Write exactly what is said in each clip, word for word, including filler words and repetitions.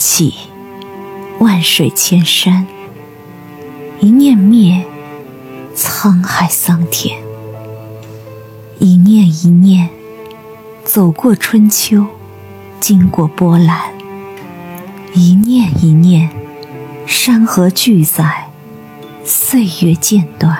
起，万水千山；一念灭，沧海桑田。一念一念，走过春秋，经过波澜；一念一念，山河俱在，岁月渐短。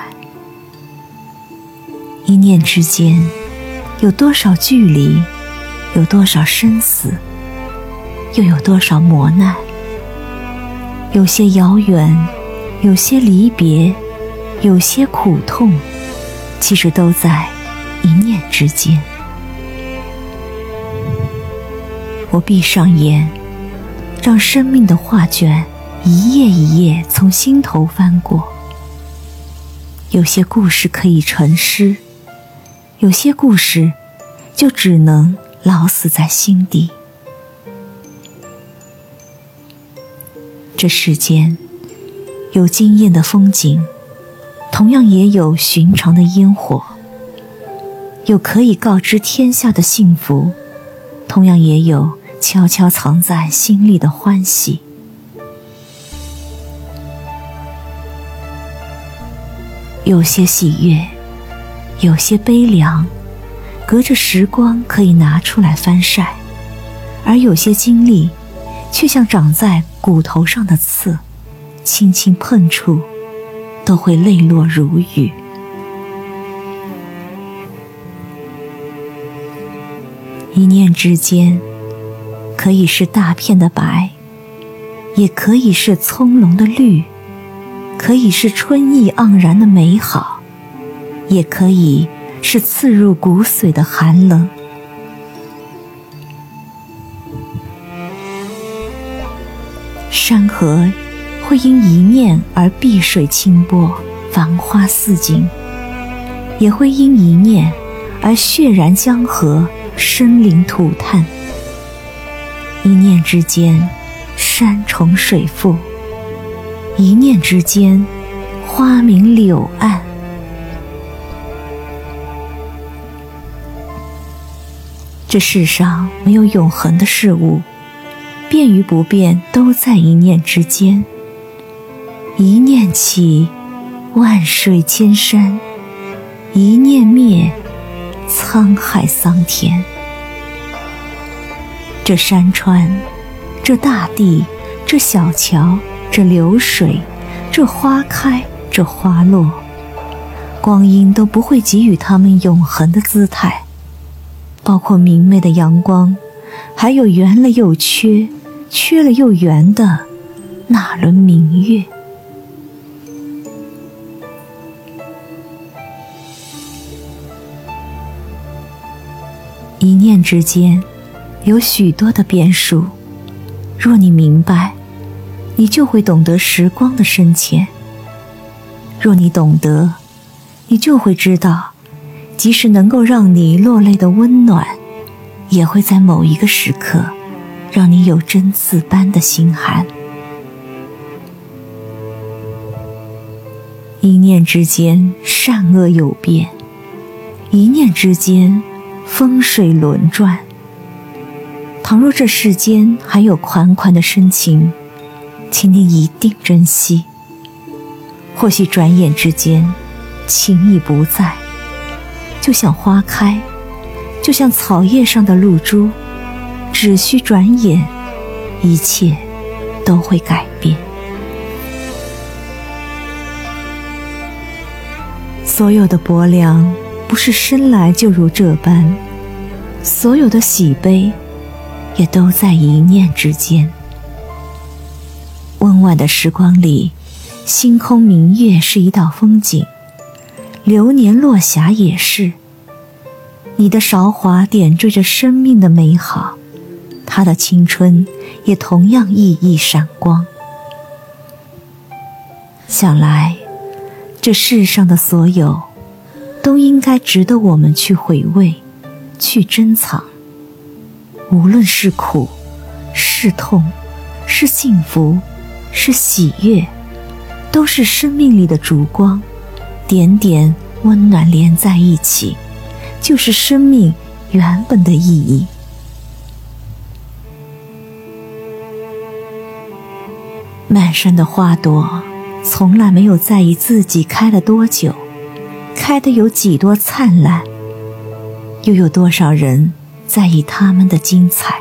一念之间，有多少距离，有多少生死，又有多少磨难。有些遥远，有些离别，有些苦痛，其实都在一念之间。我闭上眼，让生命的画卷一页一页从心头翻过。有些故事可以成诗，有些故事就只能老死在心底。这世间有惊艳的风景，同样也有寻常的烟火；有可以告知天下的幸福，同样也有悄悄藏在心里的欢喜。有些喜悦，有些悲凉，隔着时光可以拿出来翻晒；而有些经历却像长在骨头上的刺，轻轻碰触都会泪落如雨。一念之间，可以是大片的白，也可以是葱茏的绿，可以是春意盎然的美好，也可以是刺入骨髓的寒冷。山河会因一念而碧水清波，繁花似锦，也会因一念而血染江河，生灵涂炭。一念之间，山重水复；一念之间，花明柳暗。这世上没有永恒的事物，变与不变都在一念之间。一念起，万水千山；一念灭，沧海桑田。这山川，这大地，这小桥，这流水，这花开，这花落，光阴都不会给予它们永恒的姿态，包括明媚的阳光，还有圆了又缺，缺了又圆的那轮明月。一念之间，有许多的变数，若你明白，你就会懂得时光的深浅；若你懂得，你就会知道，即使能够让你落泪的温暖，也会在某一个时刻让你有针刺般的心寒。一念之间，善恶有变；一念之间，风水轮转。倘若这世间还有款款的深情，请你一定珍惜。或许转眼之间，情已不在，就像花开，就像草叶上的露珠，只需转眼，一切都会改变。所有的薄凉不是生来就如这般，所有的喜悲也都在一念之间。温婉的时光里，星空明月是一道风景，流年落霞也是。你的韶华点缀着生命的美好，他的青春也同样熠熠闪光。想来，这世上的所有，都应该值得我们去回味，去珍藏。无论是苦，是痛，是幸福，是喜悦，都是生命里的烛光，点点温暖连在一起，就是生命原本的意义。 满山的花朵从来没有在意自己开了多久，开得有几多灿烂，又有多少人在意它们的精彩。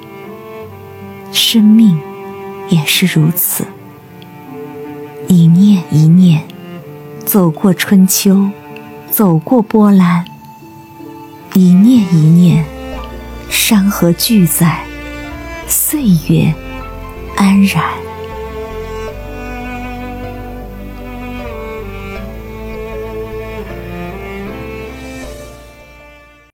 生命也是如此，一念一念，走过春秋，走过波澜，一念一念，山河俱在，岁月安然。